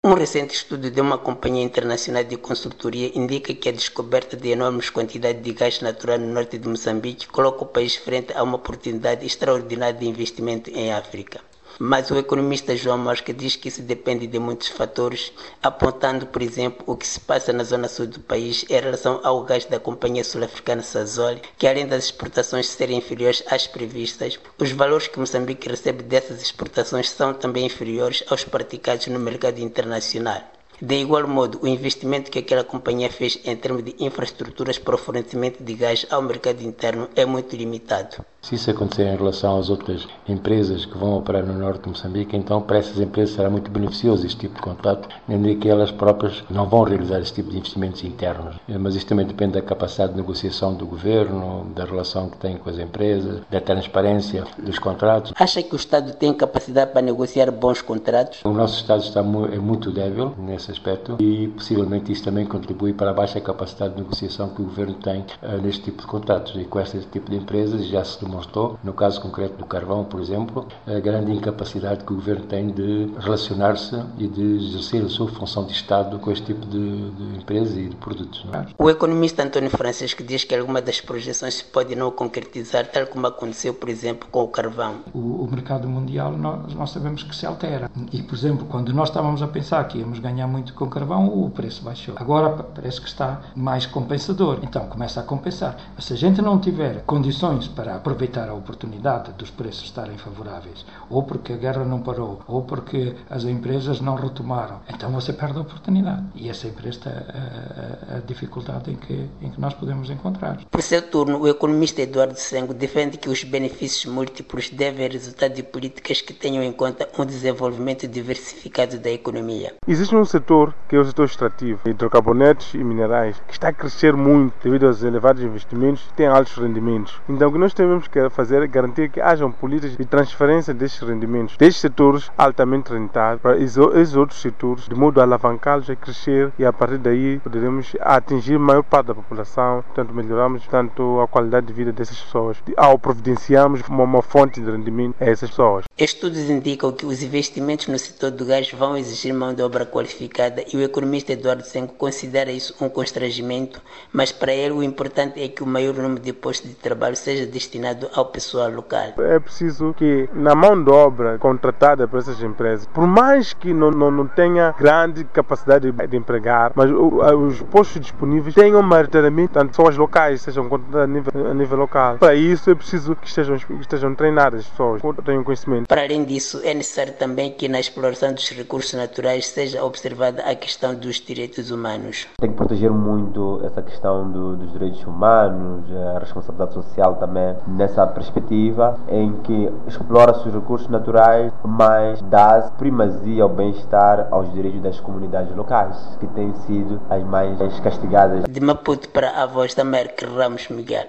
Um recente estudo de uma companhia internacional de consultoria indica que a descoberta de enormes quantidades de gás natural no norte de Moçambique coloca o país frente a uma oportunidade extraordinária de investimento em África. Mas o economista João Mosca diz que isso depende de muitos fatores, apontando, por exemplo, o que se passa na zona sul do país em relação ao gás da companhia sul-africana Sasol, que além das exportações serem inferiores às previstas, os valores que Moçambique recebe dessas exportações são também inferiores aos praticados no mercado internacional. De igual modo, o investimento que aquela companhia fez em termos de infraestruturas para o fornecimento de gás ao mercado interno é muito limitado. Se isso acontecer em relação às outras empresas que vão operar no norte de Moçambique, então para essas empresas será muito beneficioso este tipo de contrato, nem que elas próprias não vão realizar esse tipo de investimentos internos. Mas isto também depende da capacidade de negociação do governo, da relação que tem com as empresas, da transparência dos contratos. Acha que o Estado tem capacidade para negociar bons contratos? O nosso Estado é muito débil nesse aspecto e possivelmente isso também contribui para a baixa capacidade de negociação que o governo tem neste tipo de contratos. E com este tipo de empresas já se demonstrou, no caso concreto do carvão, por exemplo, a grande incapacidade que o governo tem de relacionar-se e de exercer a sua função de Estado com este tipo de empresas e de produtos. Não é? O economista António Francisco diz que alguma das projeções se pode não concretizar, tal como aconteceu, por exemplo, com o carvão. O mercado mundial, nós sabemos que se altera. E, por exemplo, quando nós estávamos a pensar que íamos ganhar muito com carvão, o preço baixou. Agora parece que está mais compensador. Então começa a compensar. Mas se a gente não tiver condições para aproveitar a oportunidade dos preços estarem favoráveis, ou porque a guerra não parou, ou porque as empresas não retomaram, então você perde a oportunidade. E essa empresa é a dificuldade em que nós podemos encontrar. Por seu turno, o economista Eduardo Sengo defende que os benefícios múltiplos devem resultar de políticas que tenham em conta um desenvolvimento diversificado da economia. Existe um setor que é o setor extrativo, hidrocarbonetos e minerais, que está a crescer muito devido aos elevados investimentos e tem altos rendimentos. Então o que nós temos que fazer é garantir que hajam políticas de transferência destes rendimentos, destes setores altamente rentáveis, para esses outros setores, de modo a alavancá-los a crescer e a partir daí poderemos atingir a maior parte da população, portanto melhoramos a qualidade de vida dessas pessoas, ao providenciarmos uma fonte de rendimento a essas pessoas. Estudos indicam que os investimentos no setor do gás vão exigir mão de obra qualificada e o economista Eduardo Sengo considera isso um constrangimento, mas para ele o importante é que o maior número de postos de trabalho seja destinado ao pessoal local. É preciso que na mão de obra contratada por essas empresas, por mais que não tenha grande capacidade de empregar, mas os postos disponíveis tenham maioritariamente pessoas locais, sejam contratadas a nível local. Para isso é preciso que estejam treinadas as pessoas, que tenham conhecimento. Para além disso, é necessário também que na exploração dos recursos naturais seja observada a questão dos direitos humanos. Tem que proteger muito essa questão dos direitos humanos, a responsabilidade social também, nessa perspectiva em que explora-se os recursos naturais, mas dá primazia ao bem-estar aos direitos das comunidades locais, que têm sido as mais castigadas. De Maputo para a voz da Merck Ramos Miguel.